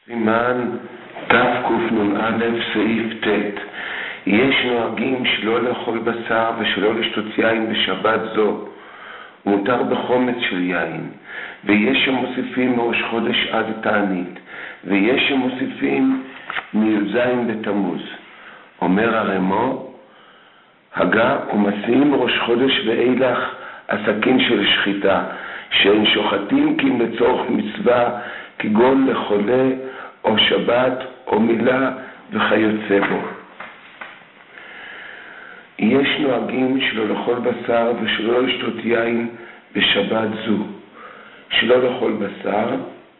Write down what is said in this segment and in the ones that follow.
סימן תקנ"א סעיף ט' יש נוהגים שלא לאכול בשר ושלא לשתות יין בשבת זו, מותר בחומץ של יין, ויש שמוסיפים מראש חודש עד תענית, ויש שמוסיפים מי"ז בתמוז. אומר הרמו, הגה ומסיעים ראש חודש ואילך עסקים של שחיטה, שאין שוחטים כי לצורך מצווה כגון לחולה או שבת או מילה וכיוצא בו. יש נוהגים שלא לאכול בשר ושלא לשתות יין בשבת זו. שלא לאכול בשר,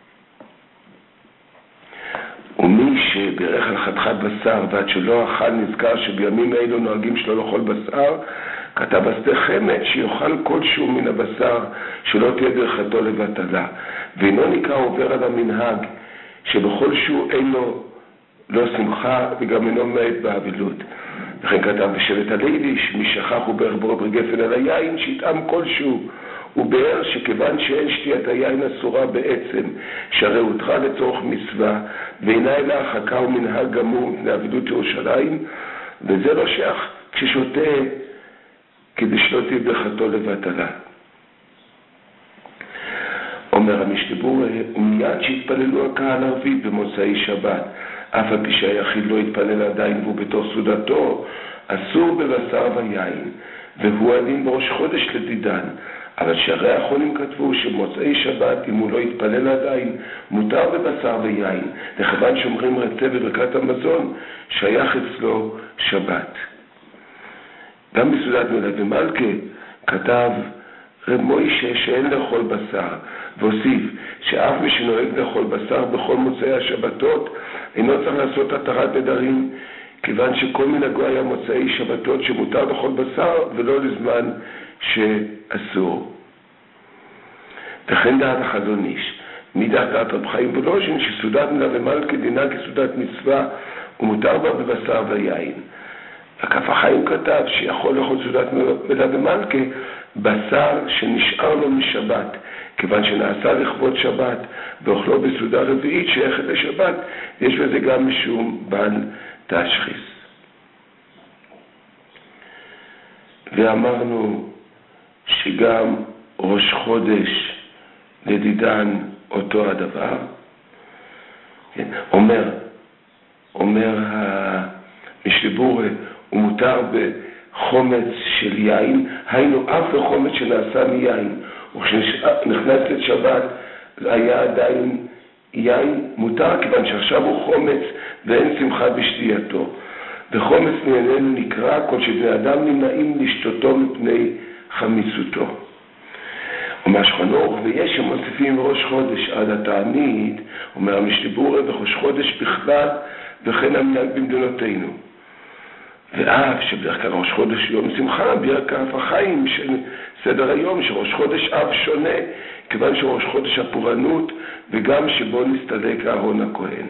ומי שברך על חתיכת בשר ועד שלא אכל נזכר שבימים אלו נוהגים שלא לאכול בשר, כתב עשתה חמץ שיאכל כלשהו מן הבשר שלא תהיה ברכתו לבטלה, ואינו נקרא עובר על המנהג שבכל שהוא אינו לא שמחה וגם אינו מעט באבלות. וכן כתב בשבט הלוי שמי שכח וברך בו בגפן על היין שיטעם כלשהו, ובאר שכיוון שאין שתיית היין אסורה בעצם שהרי הותרה לצורך מצווה ואינה אלא הרחקה ומנהג גמור מפני אבלות ירושלים, וזה לא שייך כששותה כדי שלא תהיה ברכתו לבטלה. אומר המשתבור, ומיד שהתפללו הקהל ערבית במוצאי שבת, אף על פי שהיחיד לא התפלל עדיין והוא בתוך סעודתו, אסור בבשר ויין, והוא הדין בראש חודש לדידן. אבל שהרי האחרונים כתבו שמוצאי שבת, אם הוא לא התפלל עדיין, מותר בבשר ויין, לכיוון שאומרים רצה בברכת המזון, שייך אצלו שבת. גם בסעודת מלך ומלכה כתב רב מוישה שאין לאכול בשר, והוסיף שאף מי שנוהג לאכול בשר בכל מוצאי השבתות אינו צריך לעשות התרת נדרים, כיוון שכל מנהגו היה מוצאי שבתות שמותר לאכול בשר ולא לזמן שאסור. וכן דעת החזון איש, מדעת רב חיים וולוז'ין שסעודת מלך ומלכה דינה כסעודת מצווה ומותר בה בבשר ויין. הכף החיים כתב שיכול לאכול סעודת מלך ומלכה בשר שנשאר לו משבת, כיוון שנעשה לכבוד שבת ואוכלו בסעודה רביעית שייכת לשבת, יש בזה גם משום בעל תשחיס. ואמרנו שגם ראש חודש לדידן אותו הדבר. אומר המשתבור, הוא מותר בחומץ של יין, היינו אף בחומץ שנעשה מיין, וכשנכנס לשבת היה עדיין יין מותר, כיוון שעכשיו הוא חומץ ואין שמחה בשתייתו. וחומץ מעיננו נקרא כל שבני אדם נמנעים לשתותו מפני חמיצותו. אומר שולחן ערוך, ויש שמוסיפים ראש חודש עד התענית, אומר המשתבור, וראש חודש בכלל וכן המנהג במדינותינו. ואף שבדרך כלל ראש חודש יום שמחה, בכף החיים של סדר היום שראש חודש אב שונה, כיוון שראש חודש הפורענות וגם שבו נסתלק אהרון הכהן.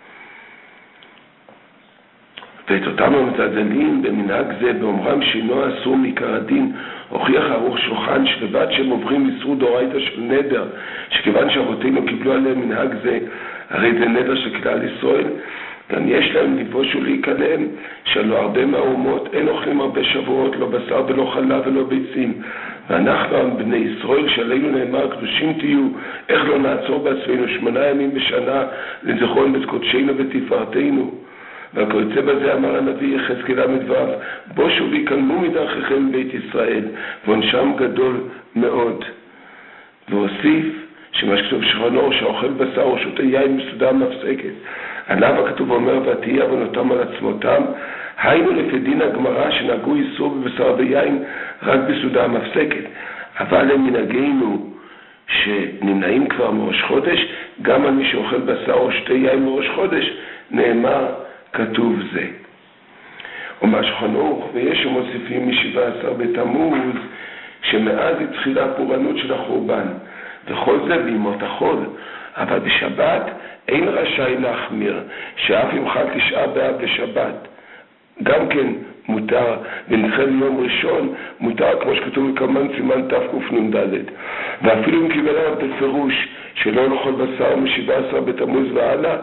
ואת אותם המצדדים במנהג זה באומרם שאינו אסור מעיקר הדין, הוכיח ערוך שולחן שלבד שהם עוברים איסור דאורייתא של נדר, שכיוון שאבותינו קיבלו עליהם מנהג זה, הרי זה נדר של כלל ישראל, גם יש להם לבוש ולהיכלם, שלא הרבה מהאומות אין אוכלים הרבה שבועות, לא בשר ולא חלב ולא ביצים. ואנחנו בני ישראל שעלינו נאמר קדושים תהיו, איך לא נעצור בעצמנו 8 ימים בשנה לזכור את קודשנו ותפארתנו. והכיוצא בזה אמר הנביא יחזקאל ל"ו, בושו ויקלמו מדרככם בית ישראל, ועונשם גדול מאוד. והוסיף שמה שכתוב שולחן ערוך שהאוכל בשר או שותה יין בסעודה מפסקת, עליו הכתוב אומר ותהי עוונותם על עצמותם, היינו לפי דין הגמרא שנהגו איסור בבשר ויין רק בסעודה מפסקת, אבל הם מנהגנו שנמנעים כבר מראש חודש, גם על מי שאוכל בשר או שותה יין מראש חודש נאמר כתוב זה. אומר שולחן ערוך, ויש שמוסיפים מ17 בתמוז שמאז התחילה הפורענות של החורבן, וכל זה בימות החול, אבל בשבת אין רשאי להחמיר, שאף אם חל 9 באב בשבת גם כן מותר, ונדחה ליום ראשון מותר, כמו שכתוב בכמן סימן תקנ"ד. ואפילו אם קיבל עליו בפירוש שלא לאכול בשר מ17 בתמוז והלאה,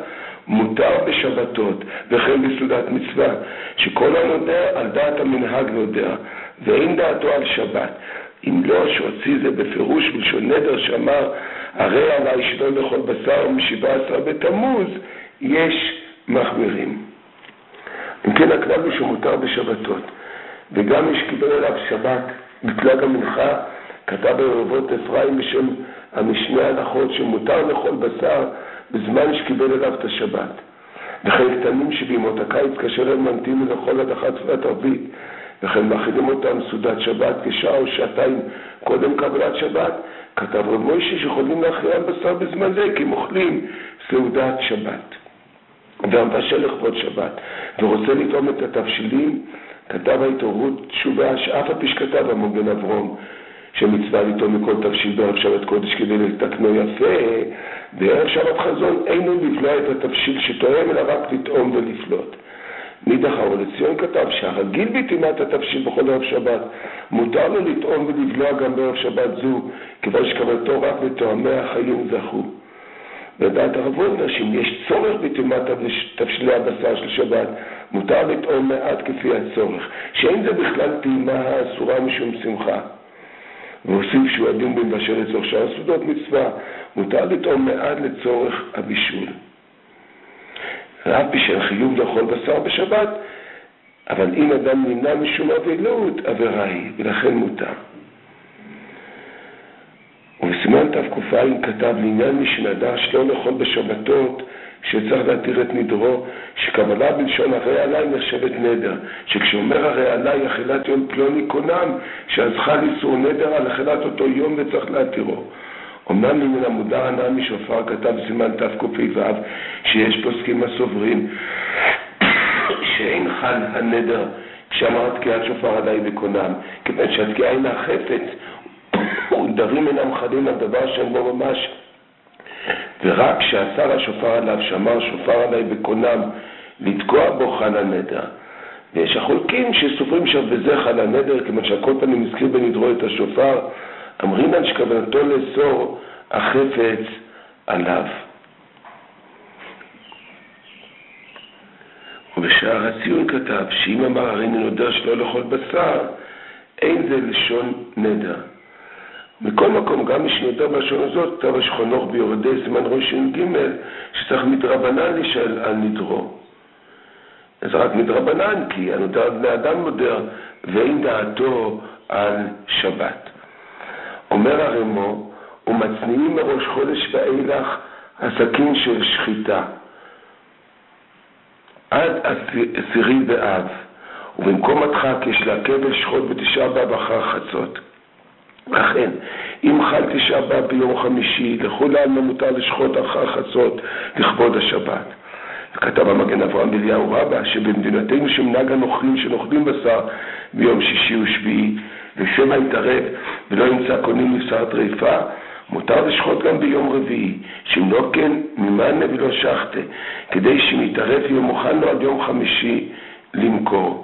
מותר בשבתות וכן בסעודת מצווה, שכל הנודע על דעת המנהג נודע, ואין דעתו על שבת. אם לא, שהוציא זה בפירוש בלשון נדר שאמר, הרי עלי שלא לאכול בשר מ-17 בתמוז, יש מחמירים. אם כן, הכלל הוא שמותר בשבתות, וגם יש קיבל עליו שבת בפלג המנחה, כתב ברבות אפרים בשם המשנה הלכות שמותר לאכול בשר בזמן שקיבל עליו את השבת. וכן קטנים שבימות הקיץ קשה להם ממתינים לאכול עד אחת תפילת ערבית, וכן מאכילים אותם סעודת שבת כשעה או שעתיים קודם קבלת שבת. כתב רב מוישה שיכולים להכריע בשר בזמן זה כי מוכלים סעודת שבת. והמבשל לכבוד שבת ורוצה לטעום את התבשילים, כתב ההתעוררות תשובה שאף הפי שכתב המוגן אברום שמצווה לטעום מכל תבשיל בערב שבת קודש כדי לתקנו יפה, בערב שבת חזון אינו לבלוע את התבשיל שתואם אלא רק לטעום ולפלוט. נידח האור לציון כתב שהרגיל בטעימת התבשיל בכל ערב שבת מותר לו לטעום ולבלוע גם בערב שבת זו, כיוון שכוונתו רק לטועמי החיים זכו. לדעת הרב וולנר שאם יש צורך בטעימת תבשילי הבשר של שבת מותר לטעום מעט כפי הצורך, שאין זה בכלל טעימה האסורה משום שמחה. והוסיף שהוא הדין במבשל לצורך שאר סעודות מצווה, מותר לטעום מעט לצורך הבישול. אף בשל חיוב לאכול בשר בשבת, אבל אם אדם נמנע משום אבלות, עבירה היא, ולכן מותר. ובסימן תק"ע כתב לעניין מי שנדר שלא לאכול בשבתות, שצריך להתיר את נדרו, שקבלה בלשון הרי עלי נחשבת נדר, שכשאומר הרי עלי אכילת יום פלוני קונם, שאז חל איסור נדר על אכילת אותו יום וצריך להתירו. אמנם מן המודר הנאה משופר כתב בסימן תק"ע שיש פוסקים הסוברים שאין חל הנדר כשאמר תקיעת שופר עלי בקונם, כיוון שהתקיעה אינה חפץ ודברים אינם חלים על דבר שאין בו ממש, ורק כשאסר השופר עליו שאמר שופר עלי בקונם לתקוע בו חל הנדר. ויש החולקים שסופרים שבזה חל הנדר, כיוון שהכל פנים הזכיר בנדרו את השופר, אמרינן שכוונתו לאסור החפץ עליו. ובשער הציון כתב שאם אמר הרי נודר שלא לאכול בשר, אין זה לשון נדר. מכל מקום, גם מי שנודר בלשון הזאת, כתב השולחן ערוך ביורדי סימן ראש ג' שצריך מדרבנן לשאול על נדרו. אז רק מדרבנן, כי הנודר בני אדם נודר ואין דעתו על שבת. אומר הרמו, ומצניעים מראש חודש ואילך הסכין של שחיטה עד 10 באב, ובמקום הדחק יש לעכב לשחוט בתשעה באב אחר חצות. לכן, אם חל תשעה באב ביום חמישי, לכולי עלמא מותר לשחוט אחר חצות לכבוד השבת. וכתב המגן אברהם אליהו רבא שבמדינתנו שמנהג הנוכלים שנוכלים בשר ביום שישי ושביעי ושמא יתערב ולא ימצא קונים לבשר טריפה, מותר לשחוט גם ביום רביעי, שאם לא כן ממנה ולא שחטה, כדי שאם יתערב יהיה מוכן לו עד יום חמישי למכור.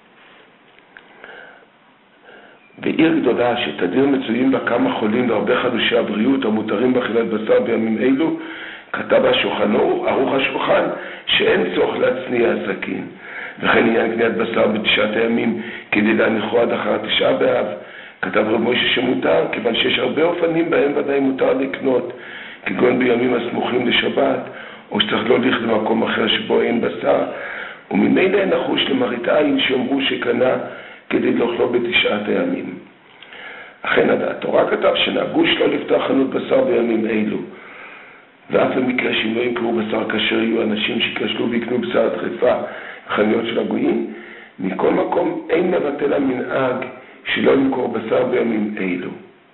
בעיר גדולה שתדיר מצויים בה כמה חולים והרבה חדושי הבריאות המותרים באכילת בשר בימים אלו, כתב השולחן ערוך השולחן שאין צורך להצניע הסכין, וכן עניין קניית בשר בתשעת הימים כדי להניחו עד אחר תשעה באב. כתב רב מוישה שמותר, כיוון שיש הרבה אופנים בהם ודאי מותר לקנות, כגון בימים הסמוכים לשבת, או שצריך להוליך למקום אחר שבו אין בשר, וממילא נחוש למראית עין שאומרו שקנה כדי לאכלו בתשעת הימים. אכן התורה כתב שנהגו שלא לפתוח חנות בשר בימים אלו, ואף במקרה שאם לא ימכרו בשר כאשר יהיו אנשים שיקשלו ויקנו בשר טריפה בחנויות של הגויים, מכל מקום אין מבטל המנהג שלא ימכור בשר בימים אלו.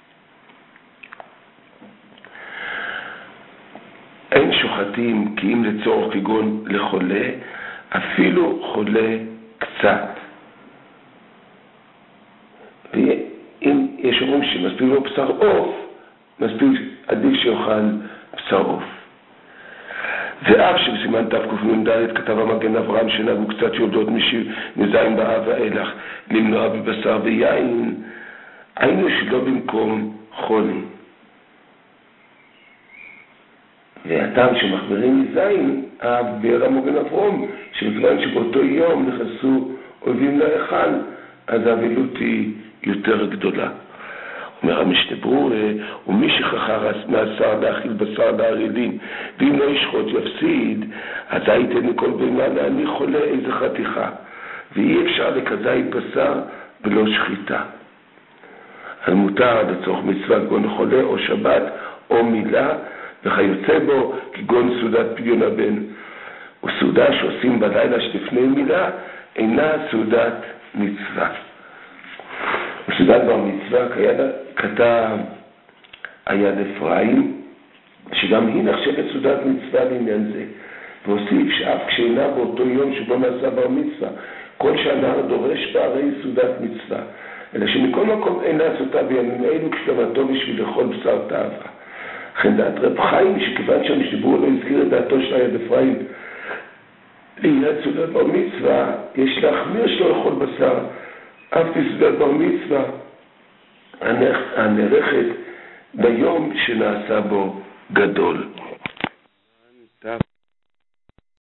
אין שוחטים כי אם לצורך כגון לחולה, אפילו חולה קצת. ואם יש אומרים שמספיק לו בשר עוף, מספיק עדיף שיאכל בשר עוף. ואף שבסימן תק"ד כתב המגן אברהם שנהגו קצת יולדות מזין באב ואילך למנוע בבשר ויין, היינו שלא במקום חולי. והטעם שמחברים מזין, ביאר המוגן אברום, שבזמן שבאותו יום נכנסו אויבים להיכל, אז האבלות היא יותר גדולה. אומר המשנה ברורה, ומי שכחה מהשר להאכיל בשר לערלים, ואם לא ישחוט יפסיד, אז הייתן מכל בהמה להניח חולה איזה חתיכה, ואי אפשר לכזית בשר ולא שחיטה. אז מותר לצורך מצווה כגון חולה או שבת או מילה, וכיוצא בו כגון סעודת פדיון הבן. וסעודה שעושים בלילה שלפני מילה אינה סעודת מצווה. בסעודת בר מצווה כתב היד אפרים, שגם היא נחשבת סעודת מצווה לעניין זה, והוסיף שאף כשאינה באותו יום שבו נעשה בר מצווה, כל שנה דורש בה הרי סעודת מצווה, אלא שמכל מקום אינה סעותה בימים אלו כשלמתו בשביל לאכול בשר תאווה. לכן דעת רב חיים, שכיוון שהמשנה לא הזכיר את דעתו של היד אפרים לעניין סעודת בר מצווה, יש להחמיר שלא לאכול בשר, אף בסעודת בר מצווה הנערכת ביום שנעשה בו גדול.